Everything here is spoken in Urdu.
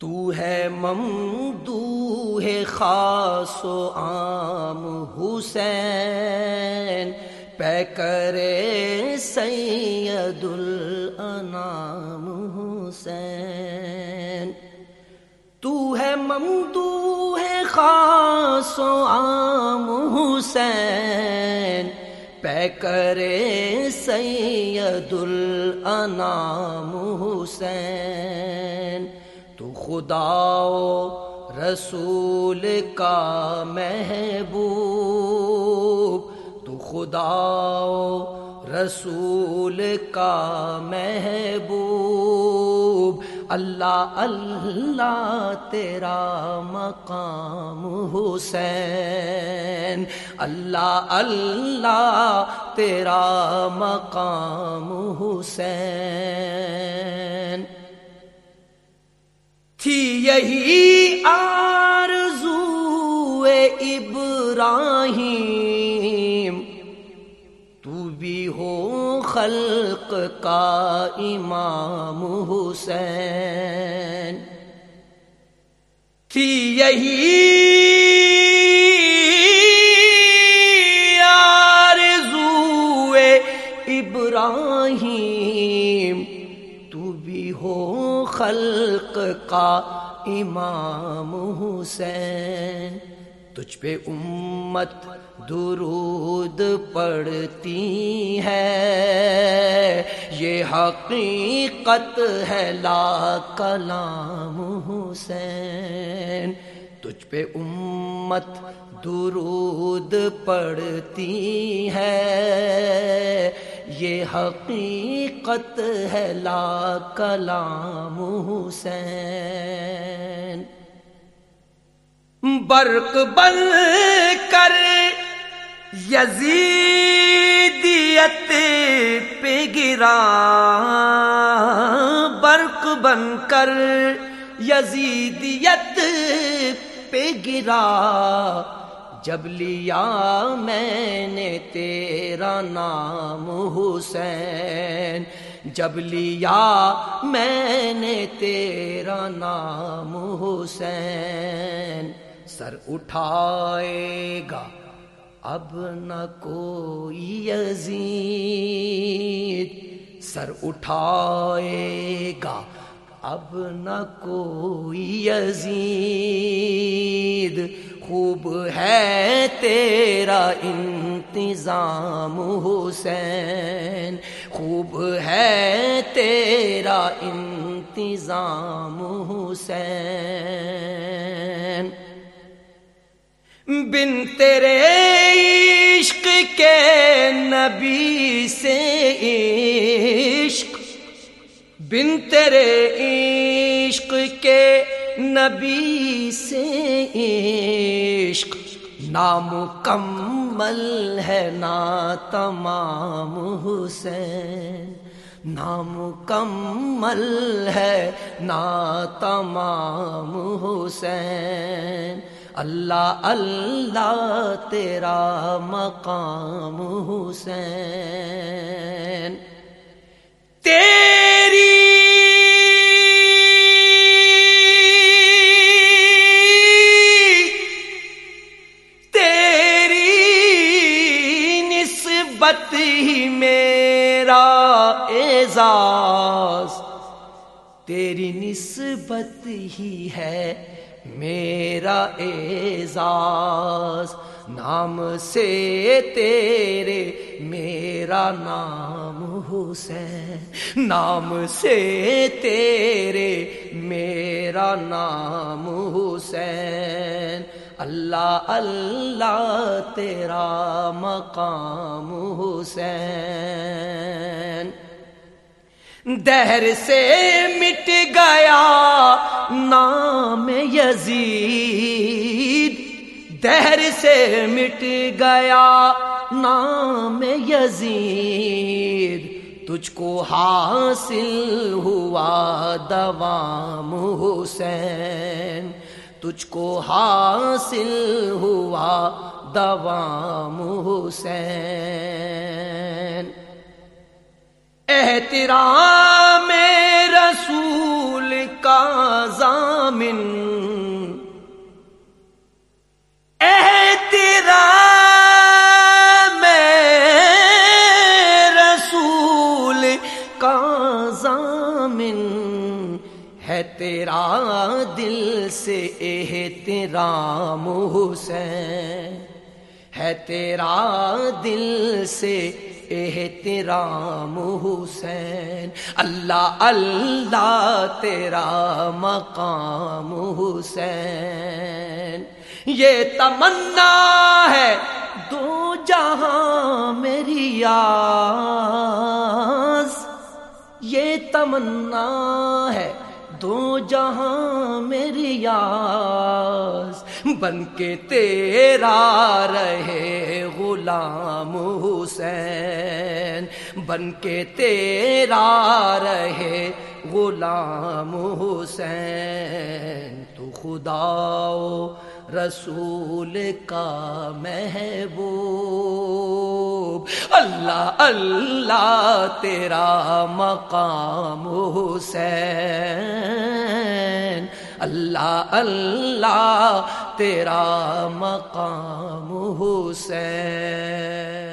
تو ہے ممدوح خاص و عام حسین، پیکر سید الانام حسین۔ تو ہے ممدوح خاص و عام حسین، پیکر سید الانام حسین۔ تو خدا و رسول کا محبوب، تو خدا و رسول کا محبوب، اللہ اللہ تیرا مقام حسین، اللہ اللہ تیرا مقام حسین۔ تھی یہی آرزو ابراہیم، تو بھی ہو خلق کا امام حسین۔ تھی یہی آرزو ابراہیم، تو بھی ہو خلق کا امام حسین۔ تجھ پہ امت درود پڑھتی ہے، یہ حقیقت ہے لا کلام حسین۔ تجھ پہ امت درود پڑھتی ہے، یہ حقیقت ہے لا کلام حسین۔ برق بن کر یزیدیت پہ گرا، برق بن کر یزیدیت پہ گرا، جب لیا میں نے تیرا نام حسین، جب لیا میں نے تیرا نام حسین۔ سر اٹھائے گا اب نہ کوئی یزید، سر اٹھائے گا اب نہ کوئی یزید، خوب ہے تیرا انتظام حسین، خوب ہے تیرا انتظام حسین۔ بن تیرے عشق کے نبی سے عشق، بن تیرے عشق کے نبی سے عشق، نامکمل ہے نا تمام حسین، نامکمل ہے نا تمام حسین۔ اللہ اللہ تیرا مقام حسین۔ تیری نسبت ہی میرا اعزاز، تیری نسبت ہی ہے میرا اعزاز، نام سے تیرے میرا نام حسین، نام سے تیرے میرا نام حسین۔ اللہ اللہ تیرا مقام حسین۔ دہر سے مٹ گیا نام یزید، دہر سے مٹ گیا نام یزید، تجھ کو حاصل ہوا دوام حسین، تجھ کو حاصل ہوا دوام حسین۔ احترام رسول کا ضامن، احترام رسول کا ضامن ہے تیرا دل سے احترام حسین، ہے تیرا دل سے احترام حسین، اللہ اللہ تیرا مقام حسین، یہ تمنا ہے دو جہاں میری یاز، یہ تمنا ہے دو جہاں میری یاز، بن کے تیرا رہے غلام حسین، بن کے تیرا رہے غلام حسین، تو خدا و رسول کا محبوب، اللہ اللہ تیرا مقام حسین، اللہ اللہ تیرا مقام حسین۔